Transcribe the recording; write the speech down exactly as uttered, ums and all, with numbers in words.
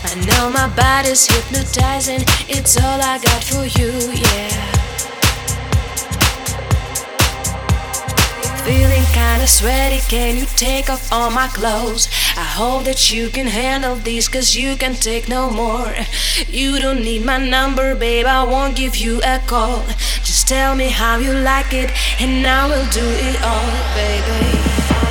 I know my body's hypnotizing, it's all I got for you, yeah. Feeling kinda sweaty, can you take off all my clothes? I hope that you can handle this, cause you can take no more. You don't need my number, babe, I won't give you a call. Just tell me how you like it, and I will do it all, baby.